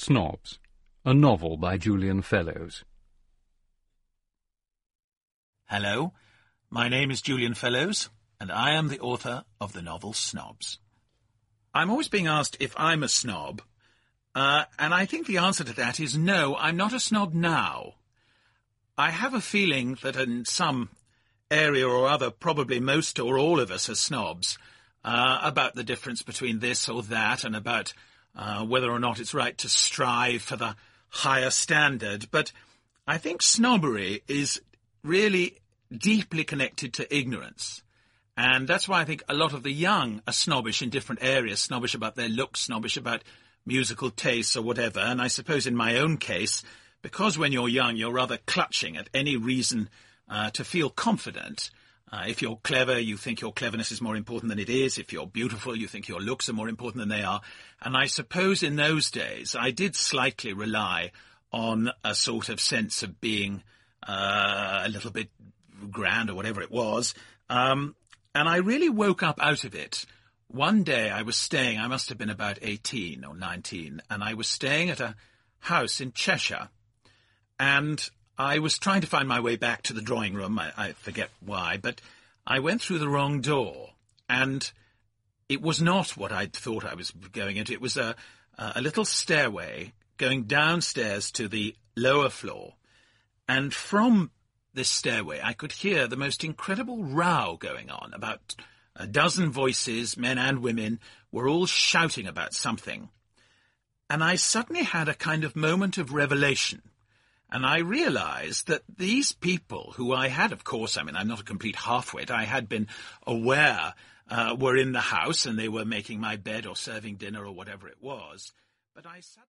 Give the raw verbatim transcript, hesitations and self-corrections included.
Snobs, a novel by Julian Fellowes. Hello, my name is Julian Fellowes, and I am the author of the novel Snobs. I'm always being asked if I'm a snob, uh, and I think the answer to that is no, I'm not a snob now. I have a feeling that in some area or other, probably most or all of us are snobs, uh, about the difference between this or that, and about uh, whether or not it's right to strive for the higher standard. But I think snobbery is really deeply connected to ignorance. And that's why I think a lot of the young are snobbish in different areas, snobbish about their looks, snobbish about musical tastes or whatever. And I suppose in my own case, because when you're young, you're rather clutching at any reason uh, to feel confident. Uh, if you're clever, you think your cleverness is more important than it is. If you're beautiful, you think your looks are more important than they are. And I suppose in those days, I did slightly rely on a sort of sense of being uh, a little bit grand or whatever it was. Um, and I really woke up out of it. One day I was staying, I must have been about eighteen or nineteen, and I was staying at a house in Cheshire. And I was trying to find my way back to the drawing room. I, I forget why, but I went through the wrong door, and it was not what I'd thought I was going into. It was a, a little stairway going downstairs to the lower floor, and from this stairway I could hear the most incredible row going on. About a dozen voices, men and women, were all shouting about something. And I suddenly had a kind of moment of revelation. And I realized that these people, who I had, of course, I mean, I'm not a complete half-wit, I had been aware uh, were in the house and they were making my bed or serving dinner or whatever it was. But I suddenly